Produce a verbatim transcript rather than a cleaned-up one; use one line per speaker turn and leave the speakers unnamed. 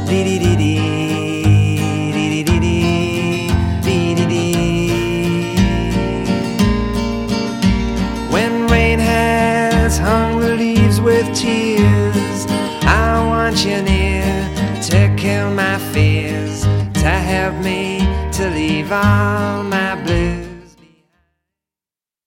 dee dee dee dee, dee dee dee dee, dee dee dee. When rain has hung the leaves with tears, I want you near to kill my fears, to help me to leave all my blues.